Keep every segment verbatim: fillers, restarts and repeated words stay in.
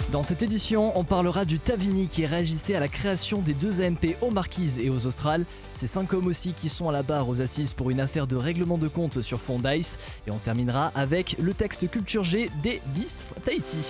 Dans cette édition, on parlera du Tavini qui réagissait à la création des deux A M P aux Marquises et aux Australes. C'est cinq hommes aussi qui sont à la barre aux assises pour une affaire de règlement de compte sur fond d'Ice. Et on terminera avec le texte Culture G des Beast Tahiti.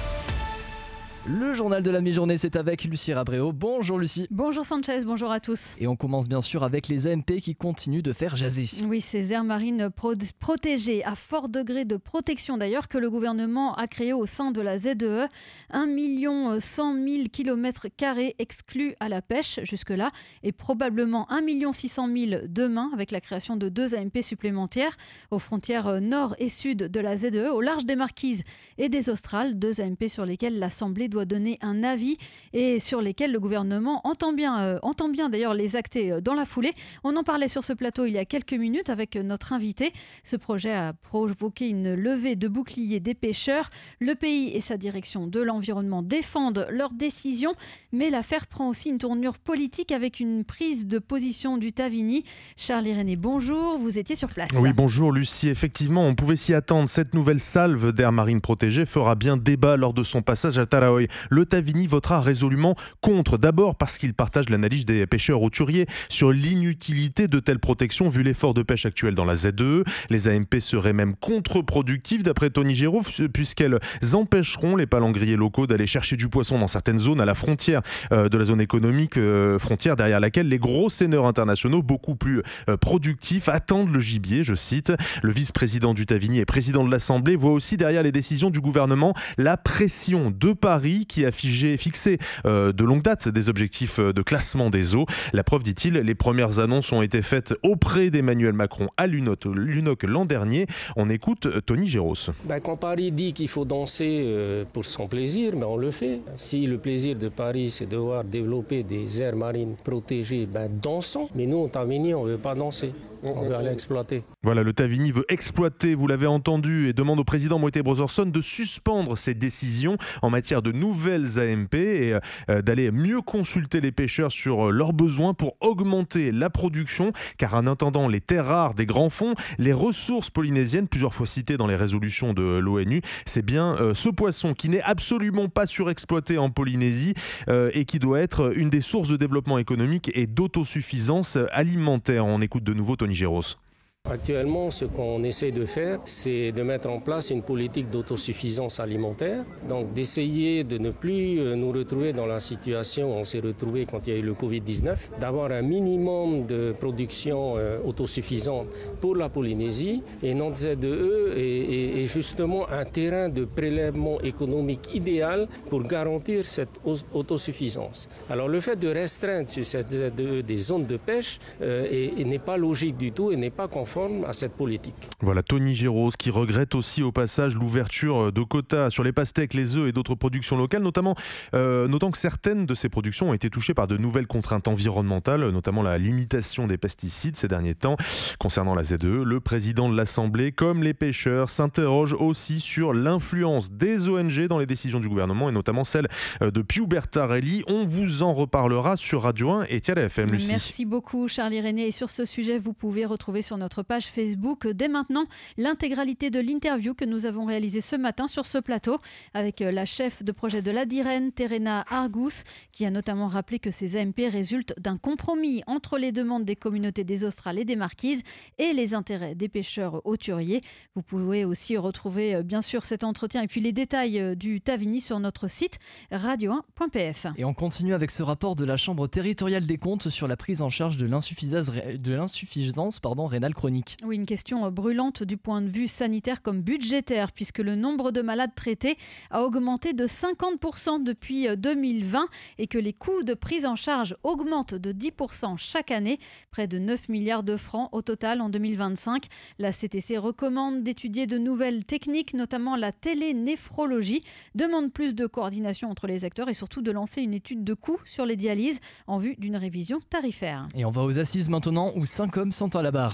Le journal de la mi-journée, c'est avec Lucie Rabréau. Bonjour Lucie. Bonjour Sanchez, bonjour à tous. Et on commence bien sûr avec les A M P qui continuent de faire jaser. Oui, ces aires marines pro- protégées à fort degré de protection d'ailleurs que le gouvernement a créé au sein de la Z E E. un million cent mille kilomètres carrés exclus à la pêche jusque-là et probablement un million six cent mille demain avec la création de deux A M P supplémentaires aux frontières nord et sud de la Z E E, au large des Marquises et des Australes. Deux A M P sur lesquels l'Assemblée doit donner un avis et sur lesquels le gouvernement entend bien, euh, entend bien d'ailleurs les acter euh, dans la foulée. On en parlait sur ce plateau il y a quelques minutes avec notre invité. Ce projet a provoqué une levée de boucliers des pêcheurs. Le pays et sa direction de l'environnement défendent leur décision, mais l'affaire prend aussi une tournure politique avec une prise de position du Tavini. Charles-Irénée, bonjour, vous étiez sur place. Oui, bonjour Lucie. Effectivement, on pouvait s'y attendre. Cette nouvelle salve d'aires marines protégées fera bien débat lors de son passage à Taraoi. Le Tavini votera résolument contre. D'abord parce qu'il partage l'analyse des pêcheurs hauturiers sur l'inutilité de telles protections vu l'effort de pêche actuel dans la Z E E. Les A M P seraient même contre-productives d'après Tony Géraud puisqu'elles empêcheront les palangriers locaux d'aller chercher du poisson dans certaines zones à la frontière euh, de la zone économique, euh, frontière derrière laquelle les gros seineurs internationaux beaucoup plus euh, productifs attendent le gibier, je cite. Le vice-président du Tavini et président de l'Assemblée voit aussi derrière les décisions du gouvernement la pression de Paris qui a figé, fixé euh, de longue date des objectifs de classement des eaux. La preuve, dit-il, les premières annonces ont été faites auprès d'Emmanuel Macron à l'U N O C, l'U N O C l'an dernier. On écoute Tony Géraud. Ben, quand Paris dit qu'il faut danser euh, pour son plaisir, ben, on le fait. Si le plaisir de Paris, c'est de devoir développer des aires marines protégées, ben, dansons. Mais nous, au Tavini, on ne veut pas danser. On veut aller exploiter. Voilà, le Tavini veut exploiter, vous l'avez entendu, et demande au président Moïse Brotherson de suspendre ses décisions en matière de nouvelles A M P et euh, d'aller mieux consulter les pêcheurs sur leurs besoins pour augmenter la production, car en attendant les terres rares des grands fonds, les ressources polynésiennes, plusieurs fois citées dans les résolutions de l'ONU, c'est bien euh, ce poisson qui n'est absolument pas surexploité en Polynésie euh, et qui doit être une des sources de développement économique et d'autosuffisance alimentaire. On écoute de nouveau Tony Géraud. Actuellement, ce qu'on essaie de faire, c'est de mettre en place une politique d'autosuffisance alimentaire. Donc d'essayer de ne plus nous retrouver dans la situation où on s'est retrouvé quand il y a eu le covid dix-neuf, d'avoir un minimum de production euh, autosuffisante pour la Polynésie. Et notre Z E E est, est, est justement un terrain de prélèvement économique idéal pour garantir cette autosuffisance. Alors le fait de restreindre sur cette Z E E des zones de pêche euh, est, est, n'est pas logique du tout et n'est pas conforme à cette politique. Voilà Tony Géraud qui regrette aussi au passage l'ouverture de quotas sur les pastèques, les œufs et d'autres productions locales, notamment euh, notant que certaines de ces productions ont été touchées par de nouvelles contraintes environnementales, notamment la limitation des pesticides ces derniers temps. Concernant la Z E E, le président de l'Assemblée, comme les pêcheurs, s'interroge aussi sur l'influence des O N G dans les décisions du gouvernement et notamment celle de Piu Bertarelli. On vous en reparlera sur Radio un et Tiara F M, Lucie. Merci beaucoup Charles-Irénée. Et sur ce sujet, vous pouvez retrouver sur notre page Facebook dès maintenant l'intégralité de l'interview que nous avons réalisée ce matin sur ce plateau avec la chef de projet de l'Adirène, Terena Argus, qui a notamment rappelé que ces A M P résultent d'un compromis entre les demandes des communautés des Australes et des Marquises et les intérêts des pêcheurs hauturiers. Vous pouvez aussi retrouver bien sûr cet entretien et puis les détails du Tavini sur notre site radio un point p f. Et on continue avec ce rapport de la Chambre territoriale des comptes sur la prise en charge de l'insuffisance, de l'insuffisance pardon, rénale chronique. Oui, une question brûlante du point de vue sanitaire comme budgétaire, puisque le nombre de malades traités a augmenté de cinquante pour cent depuis deux mille vingt et que les coûts de prise en charge augmentent de dix pour cent chaque année, près de neuf milliards de francs au total en deux mille vingt-cinq. La C T C recommande d'étudier de nouvelles techniques, notamment la télénéphrologie, demande plus de coordination entre les acteurs et surtout de lancer une étude de coûts sur les dialyses en vue d'une révision tarifaire. Et on va aux assises maintenant où cinq hommes sont à la barre. Et l'affaire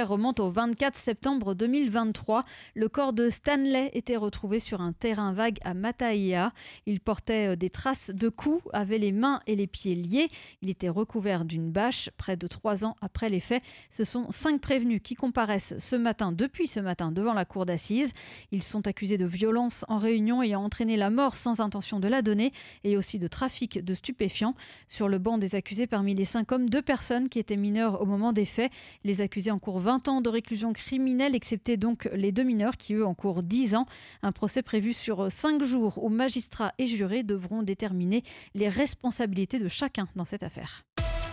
remonte au vingt-quatre septembre deux mille vingt-trois. Le corps de Stanley était retrouvé sur un terrain vague à Mataia. Il portait des traces de coups, avait les mains et les pieds liés. Il était recouvert d'une bâche. Près de trois ans après les faits, ce sont cinq prévenus qui comparaissent ce matin, depuis ce matin, devant la cour d'assises. Ils sont accusés de violence en réunion ayant entraîné la mort sans intention de la donner et aussi de trafic de stupéfiants. Sur le banc des accusés, parmi les cinq hommes, deux personnes qui étaient mineures au moment des faits. Les accusés encourent vingt ans de réclusion criminelle, excepté donc les deux mineurs qui, eux, encourent dix ans. Un procès prévu sur cinq jours où magistrats et jurés devront déterminer les responsabilités de chacun dans cette affaire.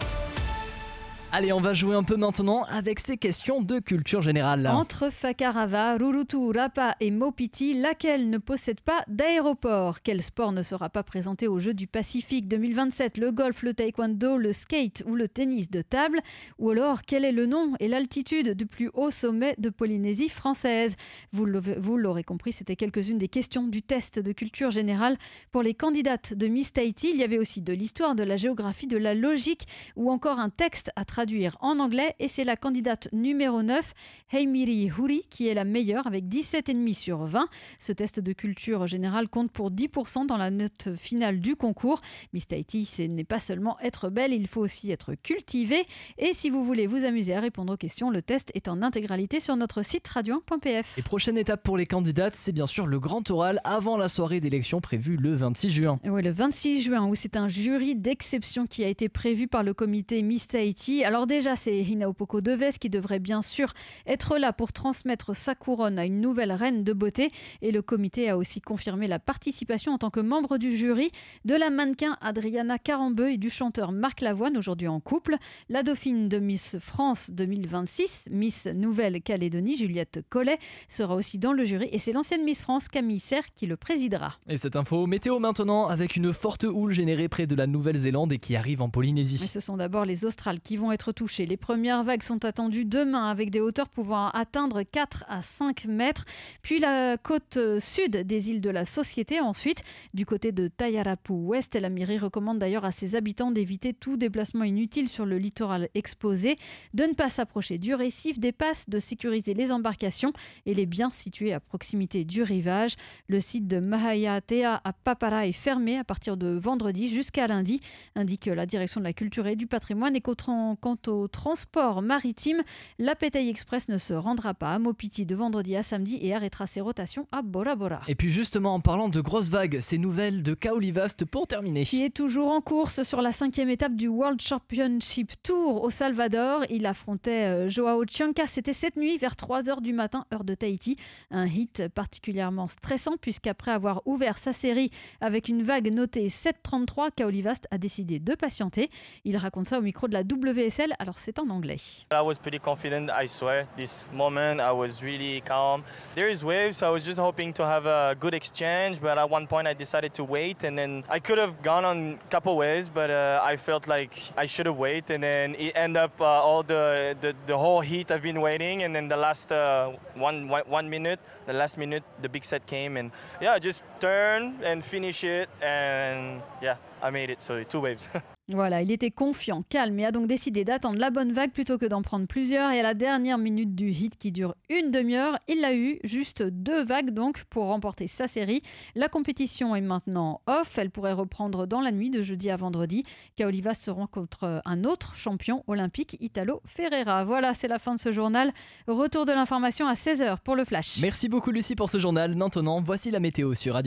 Allez, on va jouer un peu maintenant avec ces questions de culture générale. Entre Fakarava, Rurutu, Rapa et Maupiti, laquelle ne possède pas d'aéroport? Quel sport ne sera pas présenté aux Jeux du Pacifique deux mille vingt-sept? Le golf, le taekwondo, le skate ou le tennis de table? Ou alors, quel est le nom et l'altitude du plus haut sommet de Polynésie française? Vous l'aurez compris, c'était quelques-unes des questions du test de culture générale. Pour les candidates de Miss Tahiti, il y avait aussi de l'histoire, de la géographie, de la logique ou encore un texte à traduire en anglais, et c'est la candidate numéro neuf, Heimiri Huri, qui est la meilleure avec dix-sept virgule cinq sur vingt. Ce test de culture générale compte pour dix pour cent dans la note finale du concours. Miss Tahiti, ce n'est pas seulement être belle, il faut aussi être cultivée. Et si vous voulez vous amuser à répondre aux questions, le test est en intégralité sur notre site radio un point p f. Et prochaine étape pour les candidates, c'est bien sûr le grand oral avant la soirée d'élection prévue le vingt-six juin. Oui, le vingt-six juin, où c'est un jury d'exception qui a été prévu par le comité Miss Tahiti. Alors déjà, c'est Hinaopoko Deves qui devrait bien sûr être là pour transmettre sa couronne à une nouvelle reine de beauté. Et le comité a aussi confirmé la participation en tant que membre du jury de la mannequin Adriana Carambeu et du chanteur Marc Lavoine, aujourd'hui en couple. La dauphine de Miss France deux mille vingt-six, Miss Nouvelle-Calédonie, Juliette Collet, sera aussi dans le jury. Et c'est l'ancienne Miss France, Camille Serre, qui le présidera. Et cette info météo maintenant, avec une forte houle générée près de la Nouvelle-Zélande et qui arrive en Polynésie. Et ce sont d'abord les Australes qui vont être touchés. Les premières vagues sont attendues demain avec des hauteurs pouvant atteindre quatre à cinq mètres. Puis la côte sud des îles de la Société. Ensuite, du côté de Tayarapu Ouest, la mairie recommande d'ailleurs à ses habitants d'éviter tout déplacement inutile sur le littoral exposé, de ne pas s'approcher du récif, des passes, de sécuriser les embarcations et les biens situés à proximité du rivage. Le site de Mahayatea à Papara est fermé à partir de vendredi jusqu'à lundi, indique la direction de la culture et du patrimoine. Et quant au transport maritime, la Pétaï Express ne se rendra pas à Maupiti de vendredi à samedi et arrêtera ses rotations à Bora Bora. Et puis justement, en parlant de grosses vagues, ces nouvelles de Kaolivast pour terminer. Qui est toujours en course sur la cinquième étape du World Championship Tour au Salvador. Il affrontait Joao Chianca, c'était cette nuit vers trois heures du matin, heure de Tahiti. Un hit particulièrement stressant puisqu'après avoir ouvert sa série avec une vague notée sept virgule trente-trois, Kaolivast a décidé de patienter. Il raconte ça au micro de la W S L, alors c'est en anglais. I was pretty confident, I swear. This moment I was really calm. There is waves, so I was just hoping to have a good exchange, but at one point I decided to wait, and then I could have gone on a couple waves, but uh, I felt like I should have waited, and then it ended up uh, all the, the the whole heat I've been waiting, and then the last uh, one one minute, the last minute, the big set came, and yeah, just turn and finish it, and yeah, I made it. So two waves. Voilà, il était confiant, calme et a donc décidé d'attendre la bonne vague plutôt que d'en prendre plusieurs. Et à la dernière minute du hit qui dure une demi-heure, il a eu juste deux vagues donc pour remporter sa série. La compétition est maintenant off. Elle pourrait reprendre dans la nuit de jeudi à vendredi. Kaolivast se rencontre un autre champion olympique, Italo Ferreira. Voilà, c'est la fin de ce journal. Retour de l'information à seize heures pour le Flash. Merci beaucoup Lucie pour ce journal. Maintenant, voici la météo sur Radio